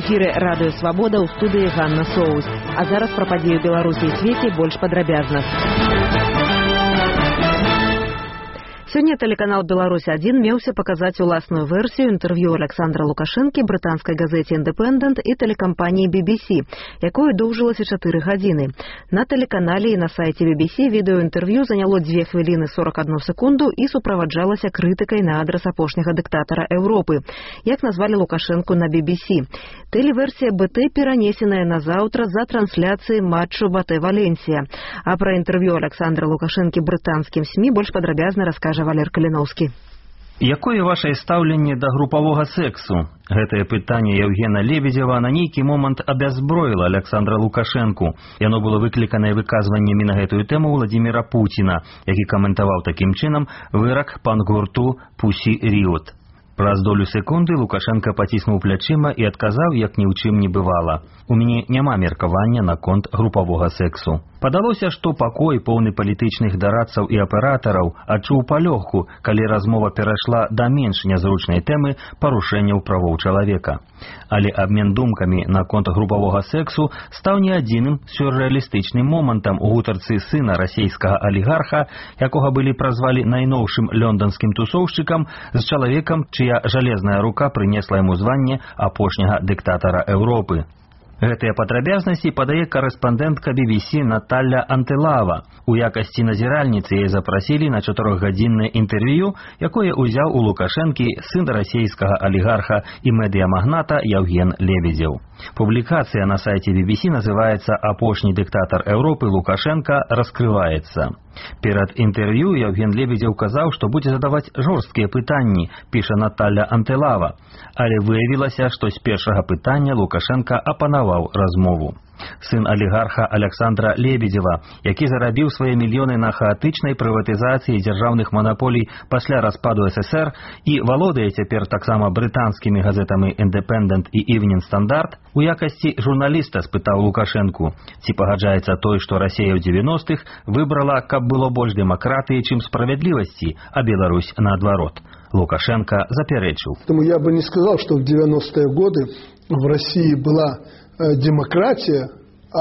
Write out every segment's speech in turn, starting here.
эфіры Радыё Свабода, ў студыі Ганна Соус. А зараз пра падзею Беларусі і свеце больш падрабязна. Сёння тэлеканал «Беларусь-1» меўся паказаць уласную версію інтэрв'ю Александра Лукашэнкі брытанскай газеце «Independent» і тэлекампаніі BBC, якое доўжылася 4 гадзіны. На тэлеканале і на сайце BBC відэоінтэрв'ю заняло 2 хвіліны 41 секунду і суправаджалася крытыкай на адрас апошняга дыктатара Еўропы, як назвалі Лукашэнку на BBC. Тэлеверсія БТ перанесеная на заўтра за трансляцыі матчу БТ-Валенсія. А пра інтэрв'ю Александра Лукашэнкі брытанскім СМІ больш падрабязна раскажа Валер Каліноўскі. Якое вашае стаўленне да групавога сексу? Гэтае пытанне Яўгена Лебедзева на нейкі момант абязброіла Александра Лукашэнку. Яно было выкліканае выказваннямі на гэтую тэму Владзіміра Пуціна, які каментаваў такім чынам вырак пан-гурту «Пусі Ріот». Праз долю секунды Лукашенко паціснуў плячыма і адказаў, як ні ў чым не бывала. У мяне няма меркавання наконт групавога сексу. Падалося, што пакой, поўны палітычных дарадцаў і аператараў, адчуў палёгку, калі размова перайшла да менш нязручнай тэмы парушэнняў правоў чалавека. Але абмен думкамі наконт групавога сексу стаў не адзіным сюррэалістычным момантам у гутарцы сына расійскага алігарха, якога былі празвалі найноўшым лёнданскім тусоўшчыкам, з чалавекам, чыя жалезная рука прынесла яму званне апошняга дыктатара Еўропы. Гэтыя падрабязнасці падае карэспандэнтка BBC Наталля Антылава. У якасці назіральніцы яе запрасілі на 4-гадзіннае інтэрв'ю, якое ўзяў у Лукашэнкі сын расійскага алігарха і медыямагната Яўген Лебедзеў. Публікацыя на сайце BBC называецца «Апошні дыктатар Еўропы Лукашенка раскрываецца». Перад інтэрв'ю Яўген Лебедзеў казаў, што будзе задаваць жорсткія пытанні, піша Наталля Антылава. Але выявілася, што з першага пытання Лукашенка апанаваў размову. Сын алігарха Александра Лебедзева, які зарабіў свае мільёны на хаатычнай прыватызацыі дзяржаўных манаполій пасля распаду СССР і валодае цяпер таксама брытанскімі газетамі «Independent» і «Evening Standard», у якасці журналіста спытаў Лукашэнку, ці пагаджаецца той, што Расія ў 90-х выбрала, каб было больш дэмакратыі, чым справядлівасці, а Беларусь наадварот. Лукашенко запярэчыў. Тому я бы не сказал, что в 90-е годы в России была демократия,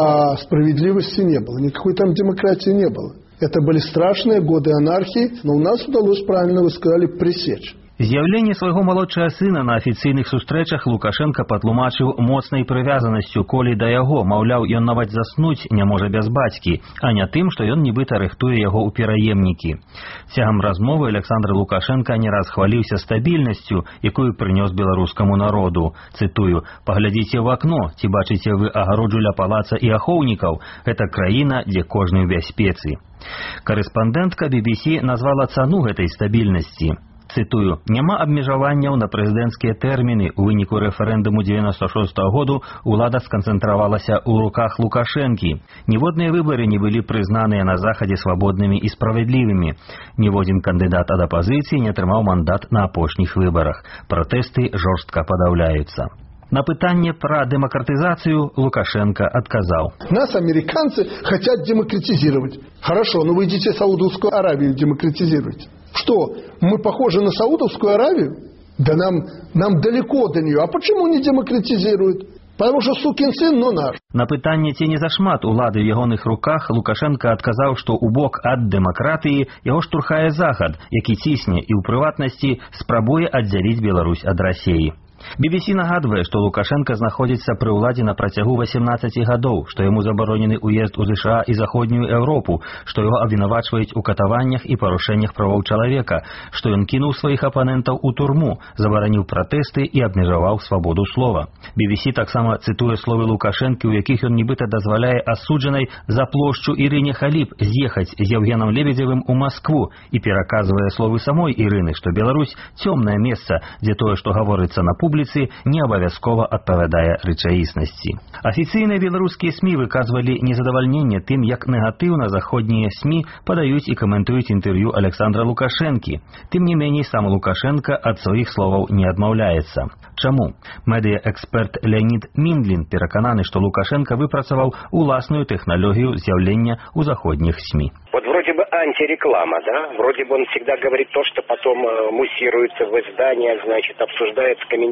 а справедливости не было. Никакой там демократии не было. Это были страшные годы анархии, но у нас удалось, правильно вы сказали, пресечь. З'яўленне свайго малодшага сына на афіцыйных сустрэчах Лукашенко патлумачыў моцнай прывязанасцю колі да яго, маўляў, ён нават заснуць не можа без бацькі, а не тым, што ён нібыта рыхтуе яго ў пераемнікі. Цягам размовы Александр Лукашенко не раз хваліўся стабільнасцю, якую прынёс беларускаму народу. Цытую: «Паглядзіце ў акно, ці бачыце вы агароджу ля палаца і ахоўнікаў? Гэта краіна, дзе кожны ў бяспецы». Карэспандэнтка BBC назвала цану гэтай стабільнасці. Цытую: «Няма абмежаванняў на прэзідэнцкія тэрміны. У выніку рэферэндуму 96-го году ўлада сканцэнтравалася ў руках Лукашэнкі. Ніводныя выбары не былі прызнаныя на Захадзе свабоднымі і справядлівымі. Ніводзін кандыдат ад апазіцыі не атрымаў мандат на апошніх выбарах. Пратэсты жорстка падаўляюцца». На пытанне пра демократизацию Лукашенко отказал. Нас американцы хотят демократизировать. Хорошо, но вы идите Саудовскую Аравию демократизируйте. Что, мы похожи на Саудовскую Аравию? Да нам далеко до нее. А почему не демократизируют? Потому что сукин сын, но наш. На пытанне, ці не зашмат улады ў ягоных руках, Лукашенко адказаў, што ў бок ад дэмакратыі яго штурхае Захад, які цісне і ў прыватнасці спрабуе аддзяліць Беларусь ад Расіі. BBC нагадвае, што Лукашенко знаходзіцца пры ўладзе на працягу 18 гадоў, што яму забаронены ўезд у ЗША і Заходнюю Еўропу, што яго абвінавачваюць у катаваннях і парушэннях правоў чалавека, што ён кінуў сваіх апанентаў у турму, забараніў пратэсты і абмежаваў свабоду слова. BBC таксама цытуе словы Лукашэнкі, у якіх ён нібыта дазваляе асуджанай за плошчу Ірыне Халіп з'ехаць з Яўгенам Лебедзевым у Маскву і пераказвае словы самой Ірыны, што Беларусь цёмнае месца, дзе тое, што гаворыцца на публіцы, не абавязкова адпавядае рэчаіснасці. Афіцыйныя беларускія СМІ выказвалі незадавальненне тым, як негатыўна заходнія СМІ падаюць і каментуюць інтэрв'ю Александра Лукашэнкі. Тым не меней, сам Лукашенко ад сваіх словаў не адмаўляецца. Чаму? Медыа-эксперт Леонид Миндлин перакананы, што Лукашенко выпрацаваў уласную тэхналогію з'яўлення ў заходніх СМІ. Вот вроде бы антиреклама, да? Вроде бы он всегда говорит то, что потом муссируется в изданиях, значит, обсуждается, комментируется.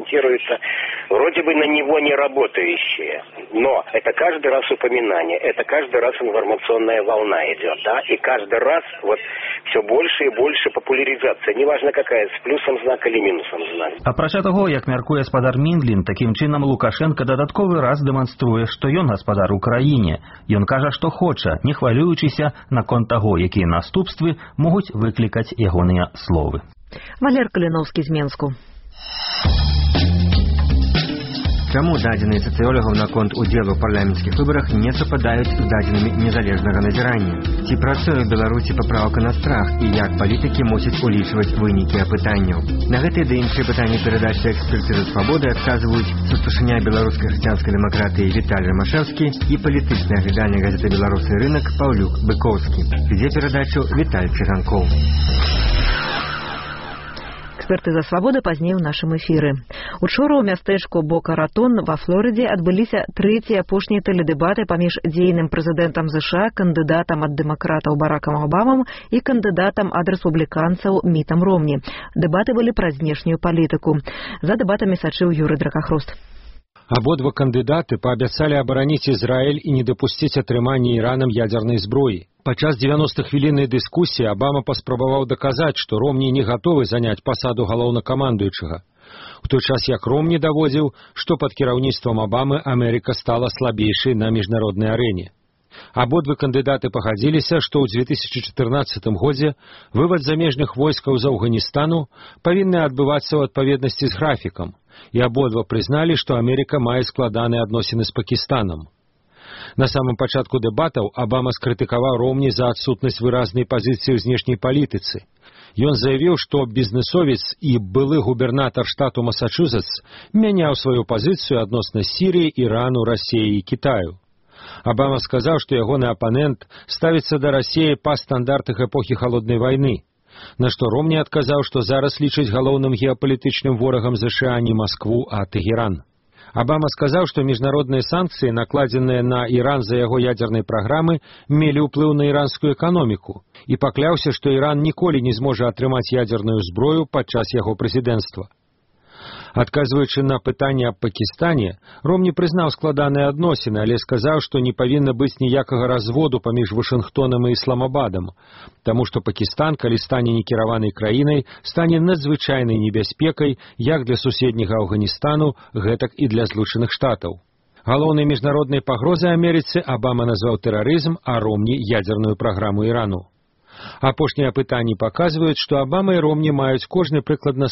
монтируются вроде бы на него не работающие. Но это каждый раз упоминание, это каждый раз информационная волна идет, да, и каждый раз вот все больше и больше популяризация, неважно какая, с плюсом знак или минусом знак. Апрача того, як мяркуе спадар Міндлін, такім чынам Лукашенко дадатковы раз дэманструе, што ён гаспадар у краіне. Ён кажа, што хоча, не хвалюючыся наконт таго, якія наступствы могуць выклікаць ягоныя словы. Валер Каліновскі з Менску. Чаму дадзеныя сацыёлагаў наконт удзелу ў парламенцкіх выбарах не супадаюць з дадзенымі незалежнага назірання? Ці працуе ў Беларусі папраўка на страх і як палітыкі мусяць улічваць вынікі апытанняў? На гэтыя ды іншыя пытанні перадачы «Экспертызы свабоды» адказваюць сусташыня беларускай хрысціянскай дэмакратыі Віталій Рамашэўскі і палітычны агляданне газеты «Беларусі рынак» Паўлюк Быкоўскі. Вядзе перадачу Віталь Цыганкоў. «Экспертыза свабоды» пазней у нашым эфіры. Учора ў мястэчку Бока-Ратон ва Флорыдзе адбыліся трэція апошнія тэледэбаты паміж дзейным прэзідэнтам США, кандыдатам ад дэмакратаў Баракам Абамам і кандыдатам ад рэспубліканцаў Мітам Ромні. Дэбаты былі пра знешнюю палітыку. За дэбатамі сачыў Юрый Дракахрост. Абодва кандыдаты паабяцалі абараніць Ізраіль і не дапусціць атрымання Іранам ядзернай зброі. Падчас 90-хвіліннай дыскусіі Абама паспрабаваў даказаць, што Ромні не гатовы заняць пасаду галоўнакамандуючага. У той час як Ромні даводзіў, што пад кіраўніцтвам Абамы Амерыка стала слабейшай на міжнароднай арэне. Абодвы кандыдаты пагадзіліся, што ў 2014 годзе вывад замежных войскаў з Афганістану павінны адбывацца ў адпаведнасці з графікам, і абодва прызналі, што Амерыка мае складаныя адносіны з Пакістанам. На самым пачатку дэбатаў Абама скрытыкаваў Ромні за адсутнасць выразнай пазіцыі ў знешняй палітыцы. Ён заявіў, што бізнесовец і былы губернатар штату Масачузетс мяняў сваю пазіцыю адносна Сірыі, Ірану, Расіі і Кітаю. Абама сказаў, што ягоны апанент ставіцца да Расіі па стандартах эпохі Халоднай вайны, на што Ромні адказаў, што зараз лічыць галоўным геапалітычным ворагам США не Маскву, а Тэгеран. Абама сказаў, што міжнародныя санкцыі, накладзеныя на Іран за яго ядзернай праграмы, мелі ўплыў на іранскую эканоміку і пакляўся, што Іран ніколі не зможа атрымаць ядзерную зброю падчас яго прэзідэнцтва. Адказваючы на пытанне аб Пакістане, Ромні прызнаў складаныя адносіны, але сказаў, што не павінна быць ніякага разводу паміж Вашынгтонам і Ісламабадам, таму што Пакістан, калі стане некіраванай краінай, стане надзвычайнай небяспекай як для суседняга Афганістану, гэтак і для Злучаных Штатаў. Галоўнай міжнароднай пагрозай Амерыцы Абама назваў тэрарызм, а Ромні ядзерную праграму Ірану. Апошнія апытанні паказваюць, што Абама і Ромні маюць кожны прыкладна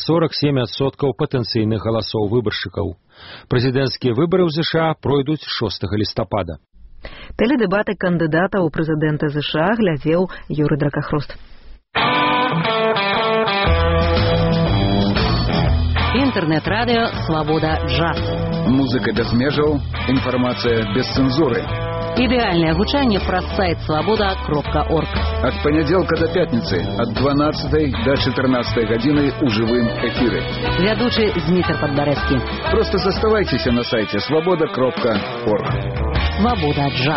47% патэнцыйных галасоў выбаршчыкаў. Прэзідэнцкія выбары ў США пройдуць 6 лістапада. Тэледэбаты кандыдата ў прэзідэнты США глядзеў Юрый Дракахрост. Інтэрнэт-радыё «Свабода Джаз». Музыка без межаў, інфармацыя без цэнзуры. Ідэальнае гучанне праз сайт свабода.орг. Ад панядзелка да пятніцы, ад 12 до 14 гадзіны ў жывым эфіры. Вядучы Змітр Падбарэцкі. Просто заставайцеся на сайце свабода.орг. Свабода Джаз.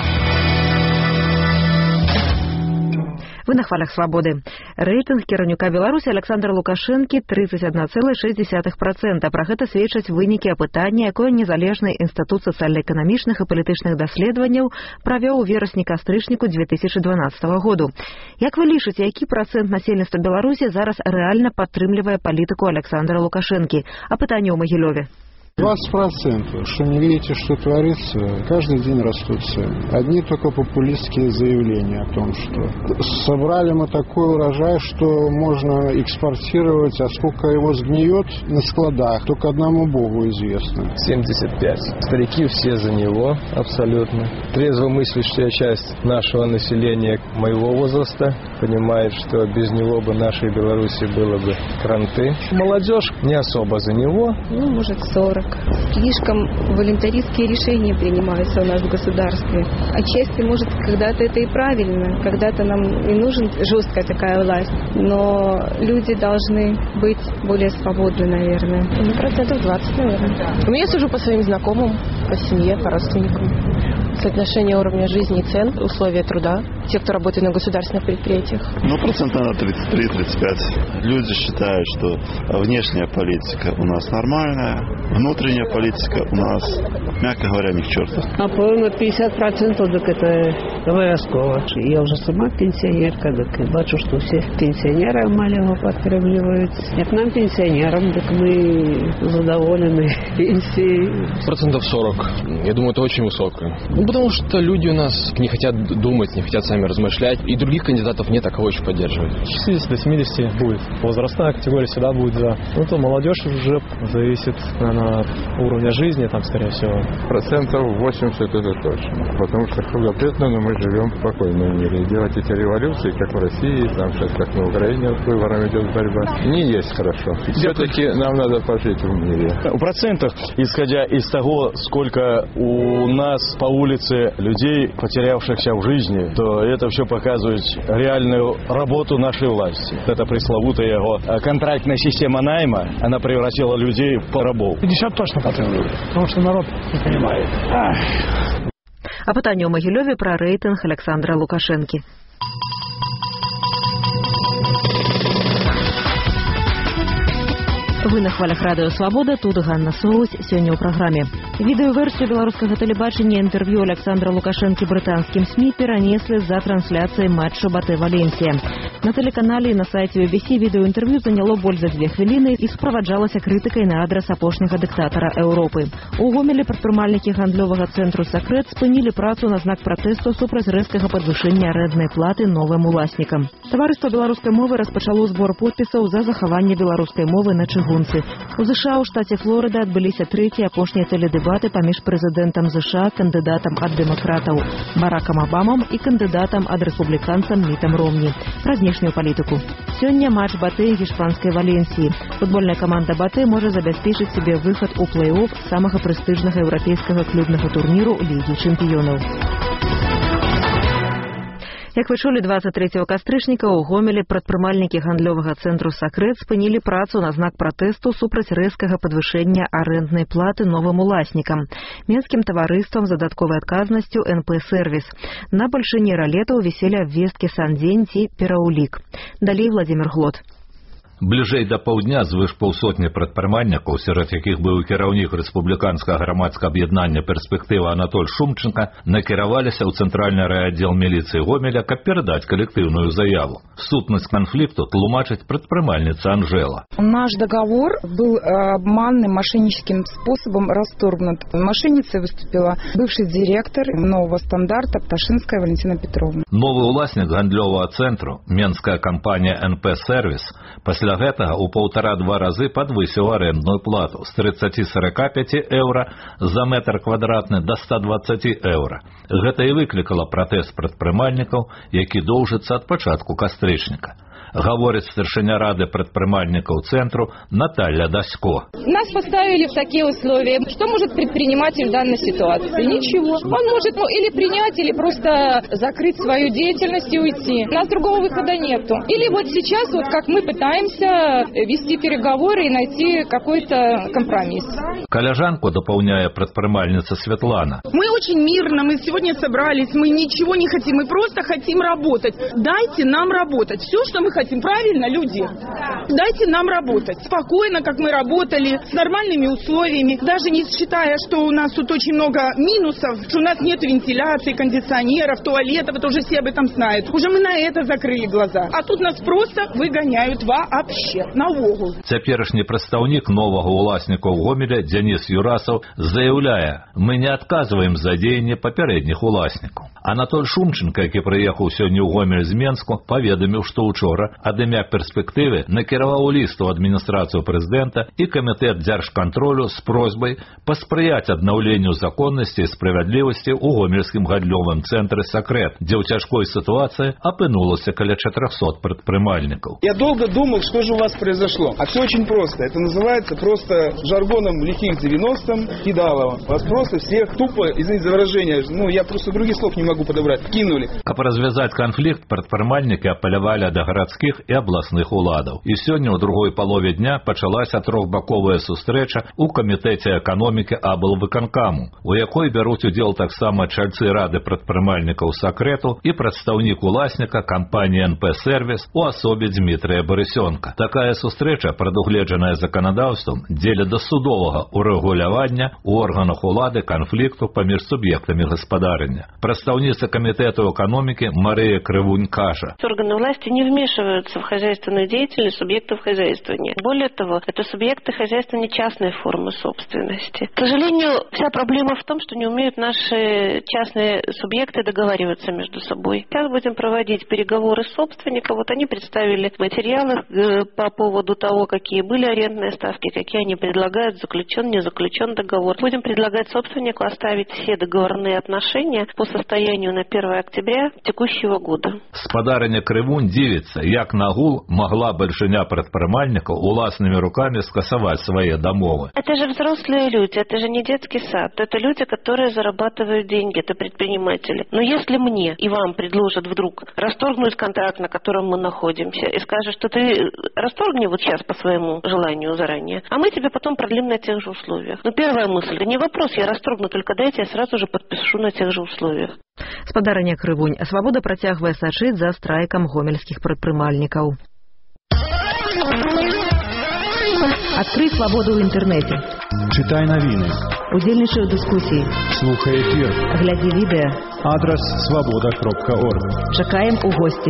Вы на хвалях свабоды. Рэйтынг кіраўніка Беларусі Александра Лукашэнкі 31,6%. Пра гэта сведчаць вынікі апытання, якое незалежны інстытут сацыяльна-эканамічных і палітычных даследаванняў правёў у верасні-кастрычніку 2012 году. Як вы лічыце, які працэнт насельніцтва Беларусі зараз рэальна падтрымлівае палітыку Александра Лукашэнкі? Апытанне ў Магілёве. 20%. Что не видите, что творится, каждый день растут цены. Одни только популистские заявления о том, что собрали мы такой урожай, что можно экспортировать, а сколько его сгниет на складах, только одному Богу известно. 75. Старики все за него, абсолютно. Трезвомыслящая часть нашего населения моего возраста понимает, что без него бы нашей Беларуси было бы кранты. Молодежь не особо за него. Ну, может, 40. так. Слишком волонтаристские решения принимаются у нас в государстве. Отчасти, может, когда-то это и правильно, когда-то нам и нужен жесткая такая власть, но люди должны быть более свободны, наверное. 20%, наверное. У меня сужу по своим знакомым, по семье, по родственникам. Соотношение уровня жизни и цен, условия труда, те, кто работает на государственных предприятиях. 33-35%. Люди считают, что внешняя политика у нас нормальная, внутренняя политика у нас, мягко говоря, ни к черту. Напевно, 50% так это обов'язково. Я вже сама пенсіонерка, так бачу, що всі пенсіонери малого підтримують. Як нам, пенсіонерам, так ми задоволені пенсией. 40%. Я думаю, это очень высоко. Потому что люди у нас не хотят думать, не хотят сами размышлять. И других кандидатов нет, а кого еще поддерживать. 60 до 70 будет. Возрастная категория всегда будет за. Ну, то молодежь уже зависит, наверное, от уровня жизни, там, скорее всего. 80% это точно. Потому что худо-бедно, но мы живем в спокойном мире. И делать эти революции, как в России, там сейчас, как на Украине, с выборами идет борьба, не есть хорошо. Все-таки нам надо пожить в мире. В процентах, исходя из того, сколько у нас по улице людей, потерявшихся в жизни, то это все показывает реальную работу нашей власти. Это пресловутая его контрактная система найма, она превратила людей в рабов. 50 точно потребует, потому что народ не понимает. А пытанне ў Магілёве пра рэйтынг Александра Лукашэнкі. Вы на хвалях радыё «Свабода», тут Ганна Соус, сёння ў праграме. Відэаверсію беларускага тэлебачання інтэрв'ю Александра Лукашэнкі брытанскім СМІ перанеслі з-за трансляцыі матчу Батэ-Валенсія. На тэлеканале і на сайце BBC відэаінтэрв'ю заняло больш за 2 хвіліны і справаджалася крытыкай на адрас апошняга дыктатара Еўропы. У Гомелі прадпрымальнікі гандлёвага цэнтру «Сакрэт» спынілі працу на знак пратэсту супраць рэзкага падвышэння арэнднай платы новым уласнікам. Таварыства беларускай мовы распачало збор подпісаў за захаванне беларускай мовы на чыгунцы. У США ў штаце Флорыда адбыліся трэція апошнія тэледэбаты паміж прэзідэнтам США, кандыдатам ад дэмакратаў Баракам Абамам і кандыдатам ад рэспубліканцам Мітам Ромні пра знешнюю палітыку. Сёння матч Батэ і гішпанскай Валенсіі. Футбольная каманда Батэ можа забяспечыць сабе выхад у плэй-офф самага прэстыжнага еўрапейскага клубнага турніру Лігі чэмпіёнаў. Як вы чулі, 23 кастрычніка ў Гомелі прадпрымальнікі гандлёвага цэнтру «Сакрэт» спынілі працу на знак пратэсту супраць рэзкага падвышэння арэнднай платы новым уласнікам. Менскім таварыствам з дадатковай адказнасцю НП-сервіс. На бальшыні ралетаў віселі абвесткі «Сандзень» ці «Пераўлік». Далей Владзімір Глот. Бліжэй да паўдня звыш паўсотні прадпрымальнікаў, сярод якіх быў кіраўнік рэспубліканскага грамадскага аб'яднання «Перспектыва» Анатоль Шумченко, накіраваліся ў цэнтральны райаддзел міліцыі Гомеля, каб перадаць калектыўную заяву. Сутнасць канфлікту тлумачыць прадпрымальніца Анжела. Наш договор был обманным, мошенническим способом расторгнут. Мошенницей выступила бывший директор нового стандарта Пташинская Валентина Петровна. Новый уласнік гандлёвага цэнтру, менская кампанія «НП-сервіс», пасля гэтага ў 1,5-2 разы падвысіў арэндную плату з 30-45 еўра за метр квадратны да 120 еўра. Гэта і выклікала пратэст прадпрымальнікаў, які доўжыцца ад пачатку кастрычніка. Говорит старшиня рады предпринимальников центру Наталья Дасько. Нас поставили в такие условия. Что может предприниматель в данной ситуации? Ничего. Он может или принять, или просто закрыть свою деятельность и уйти. У нас другого выхода нету. Или вот сейчас, вот как мы пытаемся вести переговоры и найти какой-то компромисс. Коллежанку дополняя предпринимальница Светлана. Мы очень мирно, мы сегодня собрались, мы ничего не хотим, мы просто хотим работать. Дайте нам работать. Все, что мы хотим, правильно, люди? Дайте нам работать. Спокойно, как мы работали, с нормальными условиями, даже не считая, что у нас тут очень много минусов, что у нас нет вентиляции, кондиционеров, туалетов, это уже все об этом знают. Уже мы на это закрыли глаза. А тут нас просто выгоняют вообще, наогул. Цяперашні прадстаўнік новага ўласніка ў Гомеля Денис Юрасов заявляе, мы не отказываем за дзеянне папярэдніх уласнікаў. Анатоль Шумченко, які прыехаў сёння ў Гомель з Менску, паведаміў, што ўчора ад імя перспектывы накіраваў ліст у адміністрацыю прэзідэнта і камітэт дзяржкантролю з просьбай паспрыяць аднаўленню законнасці і справядлівасці ў гомельскім гандлёвым цэнтры «Сакрэт», дзе ў цяжкой ситуации опынулось каля 400 предпринимальников. Я долго думал, что же у вас произошло. А все очень просто. Это называется просто жаргоном лихих 90-м кидалово. Вас просто всех тупо, извините за выражение, я просто других слов не могу подобрать, кинули. Каб развязать конфликт, предпринимальники апелявали до городских и областных уладов. И сегодня у другой полове дня пачалась трохбаковая сустрэча у камітэце экономики аблвыканкаму, у якой бяруць удзел таксама чальцы рады предпринимальников «Сакрэту» и представник уласніка компании «НП-сервис» у особе Дмитрия Борисенка. Такая сустрэча, прадугледжаная законодаўством, дзеля да судовага урэгулявання у органах улады конфликту паміж субъектами гаспадарання. Представница комитета экономики Мария Крывунь кажа: органы власти не вмешиваются в хозяйственную деятельность субъектов хозяйствования. Более того, это субъекты хозяйствования частной формы собственности. К сожалению, вся проблема в том, что не умеют наши частные субъекты договариваться между собой. Сейчас будем проводить переговоры с собственником. Вот они представили материалы по поводу того, какие были арендные ставки, какие они предлагают, заключен, не заключен договор. Будем предлагать собственнику оставить все договорные отношения по состоянию на 1 октября текущего года. Спадарыня Крывунь дзівіцца, як нагул могла большиня предпринимальников уласными руками скасовать свои домовы. Это же взрослые люди, это же не детский сад. Это люди, которые зарабатывают деньги, это предприниматели. Но если мне и вам предложат вдруг расторгнуть контракт, на котором мы находимся, и скажут, что ты расторгни вот сейчас по своему желанию заранее, а мы тебе потом продлим на тех же условиях. Но первая мысль, да не вопрос, я расторгну, только дайте, я сразу же подпишу на тех же условиях. Спадарыня Крывунь, Свабода працягвае сачыць за страйкам гомельскіх прадпрымальнікаў. Адкрый свабоду ў інтэрнэце. Чытай навіны. Удзельнічай у дыскусіі. Слухай эфір. Глядзі відэа. Адрес свабода.орг. Чакаем у госці.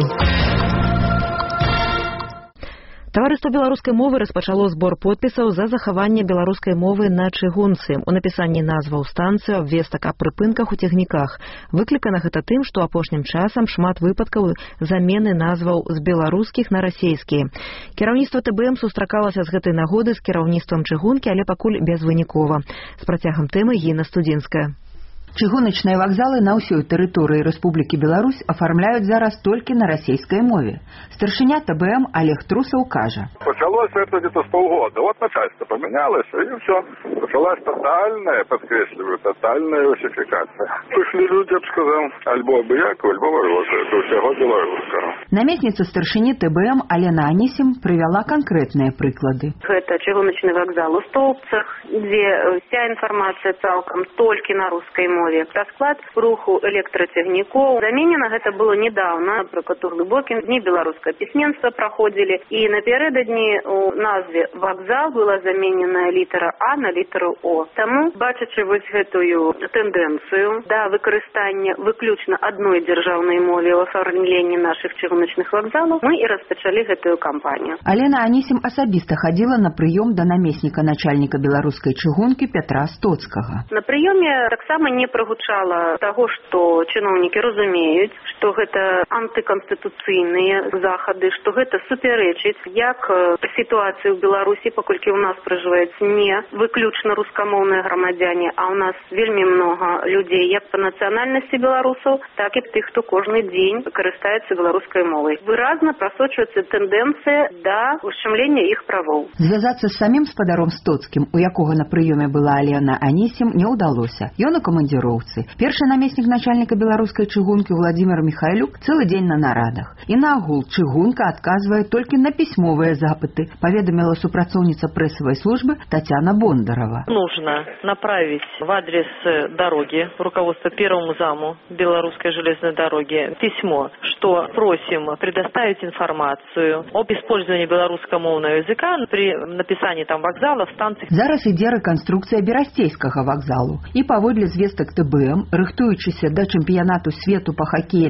Таварыства беларускай мовы распачало збор подпісаў за захаванне беларускай мовы на чыгунцы. У напісанні назваў станцыю, абвестак аб прыпынках у цягніках. Выклікана гэта тым, што апошнім часам шмат выпадкаў замены назваў з беларускіх на расейскія. Кіраўніцтва ТБМ сустракалася з гэтай нагоды з кіраўніцтвам чыгункі, але пакуль безвынікова. З працягам тэмы Гіна Студзінская. Чыгуначныя вакзалы на ўсёй тэрыторыі Рэспублікі Беларусь афармляюць зараз толькі на расійскай мове. Старшыня ТБМ Олег Трусаў кажа: Почалось это где-то с полгода. Вот начальство поменялось, и все. Началась тотальная, подкресливаю, тотальная русификация. Пришли люди, я бы сказал, альбо абыяк, альбо ворота. Это всего белорусского. Намесніца старшыні ТБМ Алена Анісім прывяла канкрэтныя прыклады. Это чыгуначны вакзал у Столбцах, где вся информация цалкам только на русской мове. Расклад руху электрацягнікоў. Заменена гэта было недавно. Напрыклад, у глыбокім дні беларускае пісьменства праходзілі. І напярэдадні у назве вакзал была заменена літара А на літару О. Таму, бачачы вось гэтую тэндэнцыю да выкарыстання выключна адной дзяржаўнай мове ў афармленні нашых чыгуначных вакзалаў, мы і распачалі гэтую кампанію. Алена Анісім асабіста хадзіла на прыём да намесніка начальніка беларускай чыгункі Пятра Стоцкага. На прыёме таксама не прогучала того, что чиновники разумеют, что это антиконституційныя захады, что это суперечыць як ситуации в Беларуси, паколькі у нас проживаюць не выключна рускамоўныя грамадзяне, а у нас вельмі много людей як по национальности белорусов, так и тых, кто кожны день карыстаецца беларускай мовай. Выразна прасочваецца тэндэнцыя да ушчамлення іх правоў. Звязацца з самім спадаром Стоцкім, у якога на прыёме была Алена Анісім, не ўдалося. Ён у камандзіроўцы. Першы намеснік начальніка беларускай чыгункі Владимир Михайлюк цэлы дзень на нарадах. І нагул чыгунка адказвае толькі на пісьмовыя запыты, паведаміла супрацоўніца прэсавай службы Татьяна Бондарова. Нужно направить в адрес дороги, руководство первому заму Белорусской железной дороги, письмо, что просим предоставить информацию об использовании белорусскомовного языка при написании там вокзалов, станций. Зараз ідзе рэканструкцыя берасцейскага вакзалу. І паводле звестак ТБМ, рыхтуючыся да чэмпіянату свету па хакеі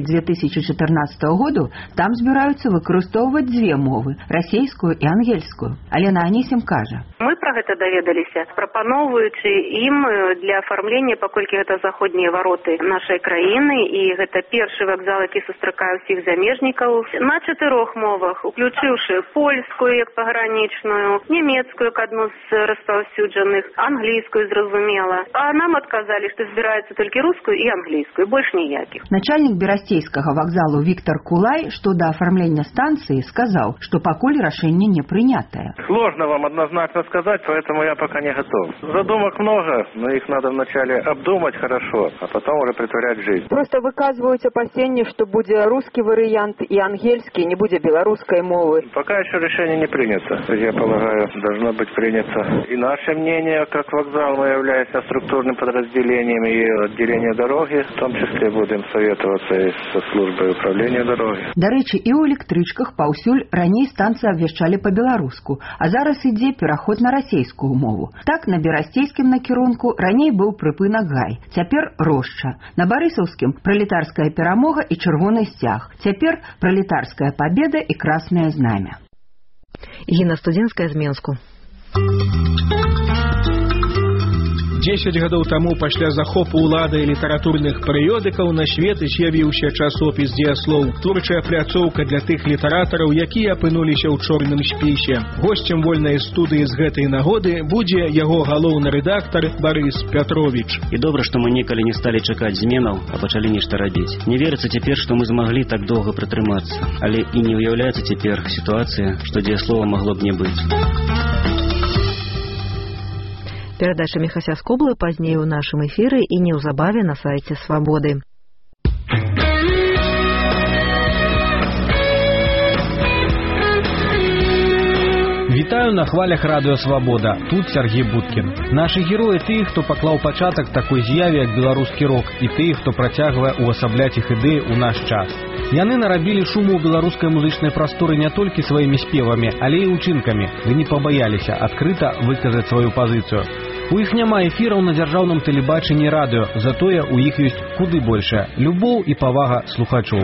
2014 году, там збіраюцца выкарыстоўваць дзве мовы – расейскую і ангельскую. Алена Анісім кажа: Мы пра гэта даведаліся, прапаноўваючы ім для афармлення, паколькі гэта заходнія вароты нашай краіны, і гэта першы вакзал, які сустракае ўсіх замежнікаў, на 4 мовах, уключыўшы польскую як пагранічную, нямецкую як адну з распаўсюджаных, англійскую, зразумела. А нам адказалі, што збіраецца толькі рускую і англійскую, больш ніякіх. Начальник Берастейскага вокзалу Виктор Кулай, что до оформления станции, сказал, что покуль решение не принятое. Сложно вам однозначно сказать, поэтому я пока не готов. Задумок много, но их надо вначале обдумать хорошо, а потом уже притворять в жизнь. Просто выказывают опасения, что будет русский вариант и ангельский, не будет белорусской мовы. Пока еще решение не принято. Я полагаю, должно быть принято и наше мнение, как вокзал, мы являемся структурным подразделением и отделение дороги, в том числе будем советоваться и со службой управления дороги. До речі, і ў электрычках паўсюль раней станцыі абвяшчалі па-беларуску, а зараз ідзе пераход на расейскую мову. Так, на берасцейскім накірунку раней быў прыпынак Гай, цяпер Рошча. На барысаўскім пралетарская перамога і чырвоны сцяг. Цяпер пралетарская пабеда і краснае знамя. Гіна Студзенская з Менску. 10 гадоў таму пасля захопу ўлады літаратурных перыёдыкаў на свет з'явіўся часопіс «Дзеяслоў», творчая пляцоўка для тых літаратараў, якія апынуліся ў чорным спісе. Госцем вольнай студыі з гэтай нагоды будзе яго галоўны рэдактар Барыс Пятровіч. І добра, што мы некалі не сталі чакаць зменаў, а пачалі нешта рабіць. Не верыцца цяпер, што мы змаглі так доўга прытрымацца, але і не ўяўляецца цяпер сітуацыя, што дзеяслова магло б не быць. Перадача Міхася Скоблы пазней у нашым эфіры і неўзабаве на сайце Свабоды. Вітаю на хвалях радыё «Свабода». Тут Сергей Будкин. Нашы героі тыя, хто паклаў пачатак такой з'яве, як беларускі рок, і тыя, хто працягвае ўвасабляць іх ідэі ў наш час. Яны нарабілі шуму ў беларускай музычнай прасторы не толькі сваімі спевамі, але і ўчынкамі. Вы не пабаяліся адкрыта выказаць сваю пазіцыю. У іх няма эфіраў на дзяржаўным тэлебачанні і радыё, затое у іх ёсць куды большая любоў і павага слухачоў.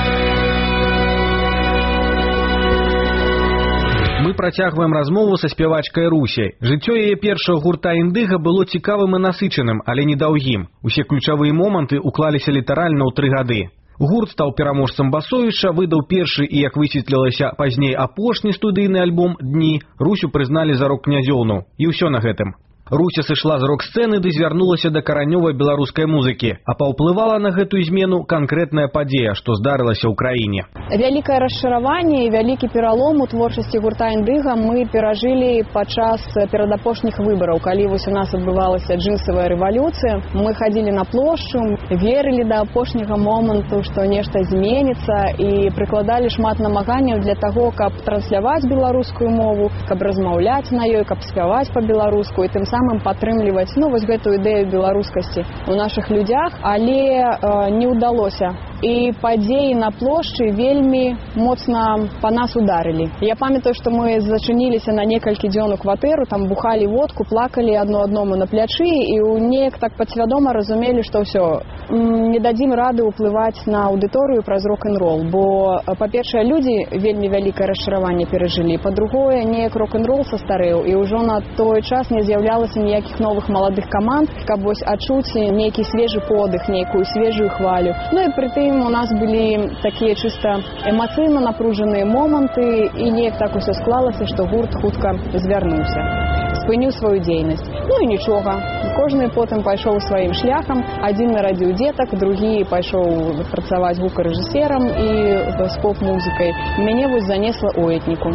Мы працягваем размову са спявачкай Русяй. Жыццё яе першага гурта «Індыга» было цікавым і насычаным, але недаўгім. Усе ключавыя моманты уклаліся літаральна ў 3 гады. Гурт стаў пераможцам Басовіча, выдаў першы і, як высветлілася, пазней апошні студыйны альбом «Дні». Русю прызналі за рок-князёўну. І ўсё на гэтым. Руся сышла з рок-сцэны ды звярнулася да каранёвай беларускай музыкі, а паўплывала на гэтую змену канкрэтная падзея, што здарылася ў краіне. Вялікае расчараванне і вялікі пералом у творчасці гурта «Індыга» мы перажылі падчас перадапошніх выбараў, калі вось у нас адбывалася джинсавая рэвалюцыя. Мы хадзілі на плошчу, верылі да апошняга моманту, што нешта зменіцца, і прыкладалі шмат намаганняў для таго, каб трансляваць беларускую мову, каб размаўляць на ёй, каб спяваць па-беларуску і тым самым падтрымліваць вось гэтую ідэю беларускасці ў нашых людзях, але не ўдалося. І падзеі на плошчы вельмі моцна па нас ударылі. Я памятаю, што мы зачыніліся на некалькі дзён у кватэру, там бухалі водку, плакалі адно адному на плячы і неяк так падсвядома разумелі, што ўсё, не дадзім рады ўплываць на аўдыторыю праз рок-н-рол, бо, па-першае, людзі вельмі вялікае расчараванне перажылі, па-другое, неяк рок-н-рол састарэў, і ўжо на той час не з'яўлялася ніякіх новых маладых каманд, каб вось адчуць нейкі свежы подых, нейкую свежую хвалю. Ну і пры тым у нас былі такія чыста эмацыйна напружаныя моманты, і неяк так усё склалася, што гурт хутка звярнуўся, спыніў сваю дзейнасць. Ну і нічога, кожны потым пайшоў сваім шляхам, адзін нарадзіў дзетак, другі пайшоў працаваць гукарэжысерам і з поп-музыкай. Мяне вось занесла ў этніку.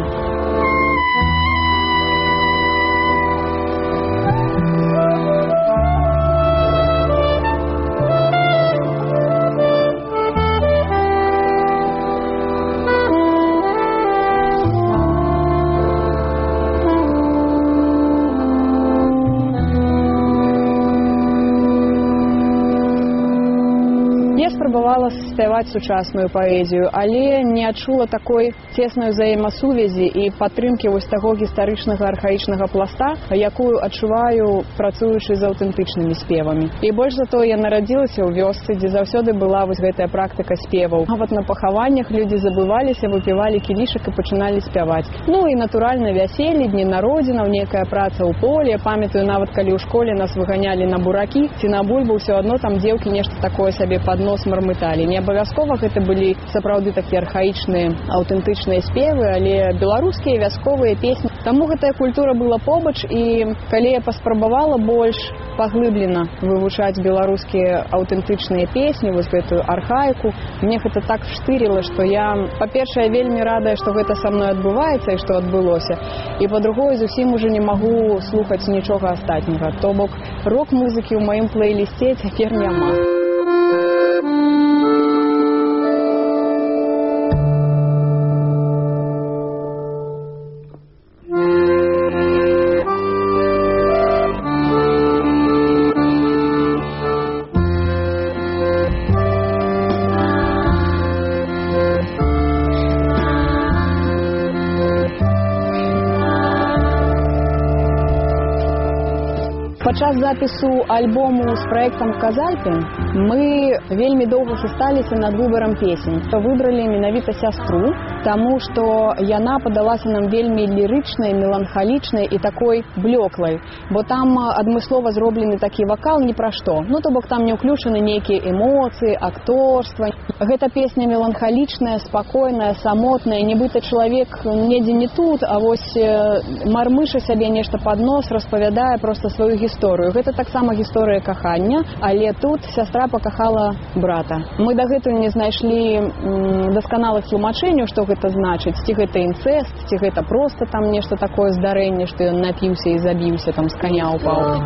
спяваць сучасную паэзію, але не адчула такой цеснай узаемасувязі і падтрымкі вось таго гістарычнага архаічнага пласта, якую адчуваю, працуючы з аўтэнтычнымі спевамі. І больш за тое, я нарадзілася ў вёсцы, дзе заўсёды была вось гэтая практыка спеваў. А вот на пахаваннях людзі забываліся, выпівалі кілішак і пачыналі спяваць. Ну і натуральна вяселлі, дні народзінаў, некая праца ў поле. Памятаю, нават калі ў школе нас выганялі на буракі ці на бульбу, ўсё адно там дзеўкі нешта такое сабе пад нос мармыталі. Не абавязкова гэта былі сапраўды такія архаічныя, аўтэнтычныя спевы, але беларускія вясковыя песні. Таму гэтая культура была побач, і калі я паспрабавала больш паглыблена вывучаць беларускія аўтэнтычныя песні, вось гэтую архаіку, мне гэта так штыріла, што я, па-першае, вельмі радая, што гэта са мной адбываецца і што адбылося, і па-другое, зусім уже не магу слухаць нічога астатняга. То бок рок-музыкі ў маім плейлісце цяпер няма. Падчас запісу альбому з праектам «Казальпы» мы вельмі доўга хісталіся над выбарам песень. Выбралі менавіта сястру, таму што яна падалася нам вельмі лірычнай, меланхалічнай і такой блёклай, бо там адмыслова зроблены такі вакал ні пра што. Ну, то бок там не ўключаны нейкія эмоцыі, акторства. Гэта песня меланхалічная, спакойная, самотная, нібыта чалавек недзе не тут, а вось мармыша сабе нешта пад нос, распавядае проста сваю гісторыю. Гэта таксама гісторыя кахання, але тут сястра пакахала брата. Мы дагэтуль не знайшлі дасканалых тлумачэнняў, што гэта значыць. Ці гэта інцэст, ці гэта проста там нешта такое здарэнне, што ён напіўся і забіўся, там з каня ўпаў.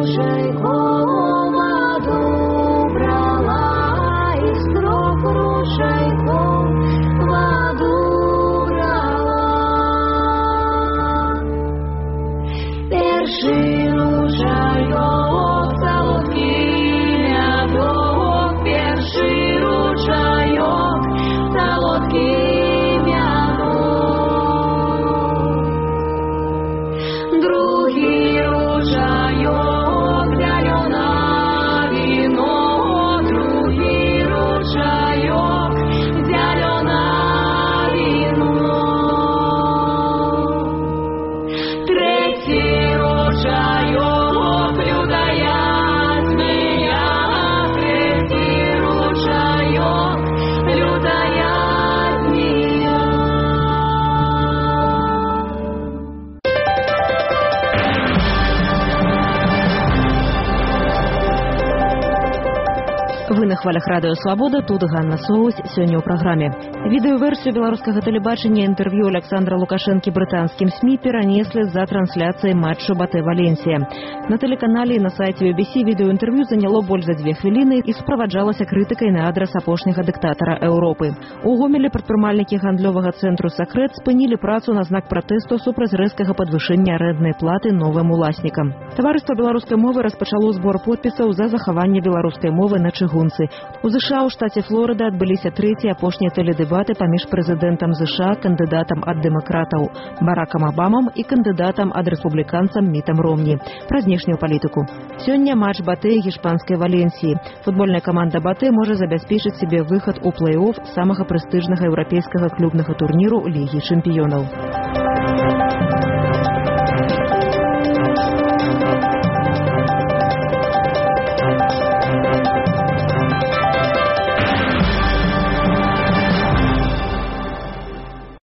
Вы на хвалях радыё «Свабода», тут Ганна Соус, сёння ў праграме. Відэаверсію беларускага тэлебачання інтэрв'ю Александра Лукашэнкі брытанскім СМІ перанеслі з-за трансляцыі матчу Батэ-Валенсія. На тэлеканале і на сайце BBC відэаінтэрв'ю заняло больш за 2 хвіліны і справаджалася крытыкай на адрас апошняга дыктатара Еўропы. У Гомелі прадпрымальнікі гандлёвага цэнтру «Сакрэт» спынілі працу на знак пратэсту супраць рэзкага падвышэння арэнднай платы новым уласнікам. Таварыства беларускай мовы распачало збор подпісаў за захаванне беларускай мовы на чыгунцы. У ЗША ў штаце Флорыда адбыліся трэція апошнія тэледэбаты паміж прэзідэнтам ЗША, кандыдатам ад дэмакратаў Баракам Абамам і кандыдатам ад рэспубліканцам Мітам Ромні пра знешнюю палітыку. Сёння матч Батэ і гішпанскай Валенсіі. Футбольная каманда Батэ можа забяспечыць сабе выхад у плэй-офф самага прэстыжнага еўрапейскага клубнага турніру Лігі чэмпіёнаў.